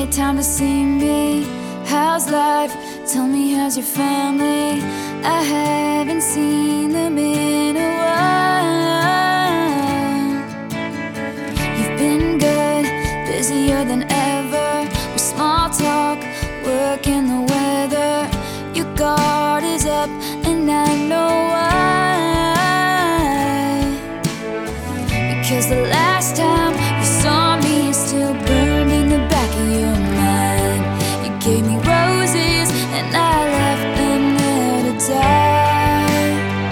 made time to see me. How's life? Tell me, how's your family? I haven't seen them in a while. You've been good, busier than ever, with small talk, work and the weather. Your guard is up and I know why. Because the last time you saw me is still burned in the back of your mind. You gave me roses and I left them there to die.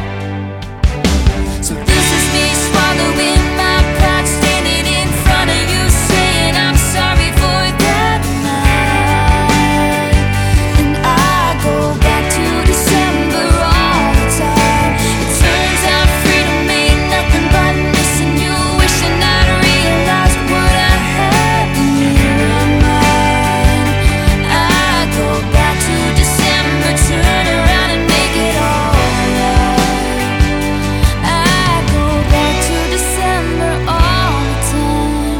So this is me swallowing my pride, standing in front of you saying I'm sorry for that night. And I go back to December all the time. It turns out freedom ain't nothing but missing you, wishing I'd realized what I had when you were mine. I go back to December, turn around and make it alright. I go back to December all the time.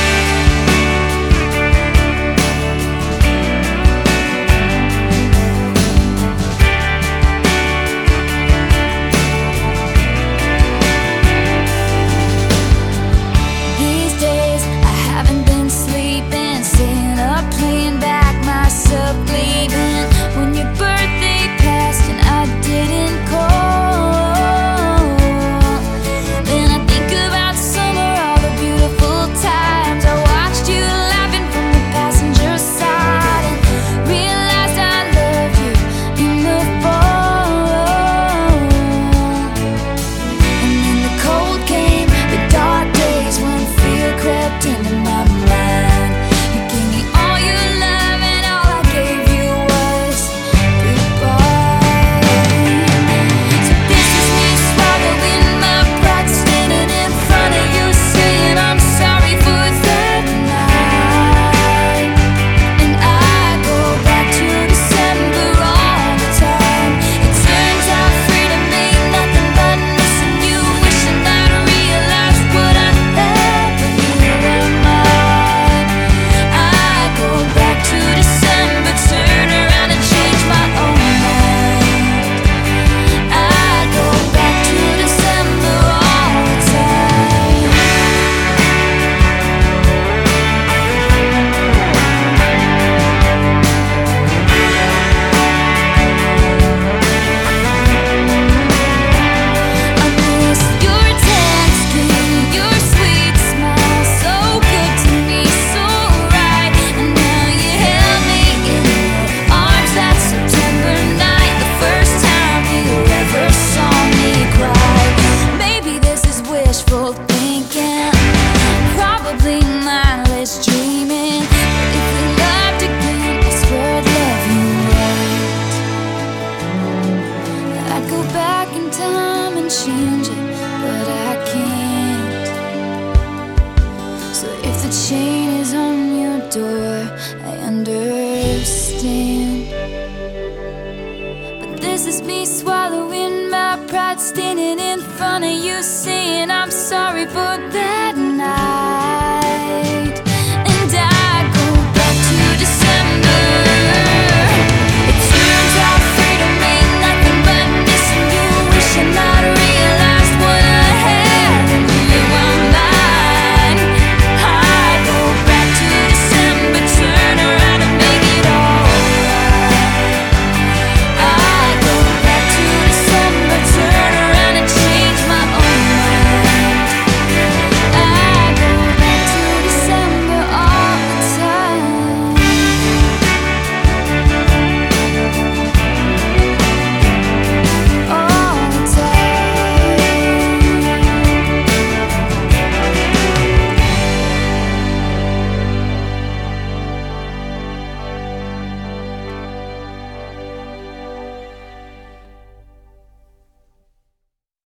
These days I haven't been sleeping, staying up, playing back myself, leaving when your birthday passed and I didn't call. Then I think about summer, all the beautiful times I watched you laughing from the passenger side, and realized I loved you in the fall. And then the cold came, the dark days when fear crept into my mind. You gave me all your love and all I gave you was goodbye. So this is me swallowing my pride, standing in front of you saying I'm sorry for that night. And I go back to December all the time. It turns out freedom ain't nothing but missing you, wishing I'd realized what I had when you were mine. I go back to December, turn around and change my own mind. I go back to December all the time. I miss your tan skin, your sweet smile, so good to me, so right. And now you held me in your arms that September night, the first time you ever saw me cry. Maybe this is wishful thinking, probably mindless dreaming, but if we loved again, I swear I'd love you right. I'd go back in time and change it, but I can't. So if the chain is on your door, I understand. But this is me swallowing my pride, standing in front of you saying I'm sorry for that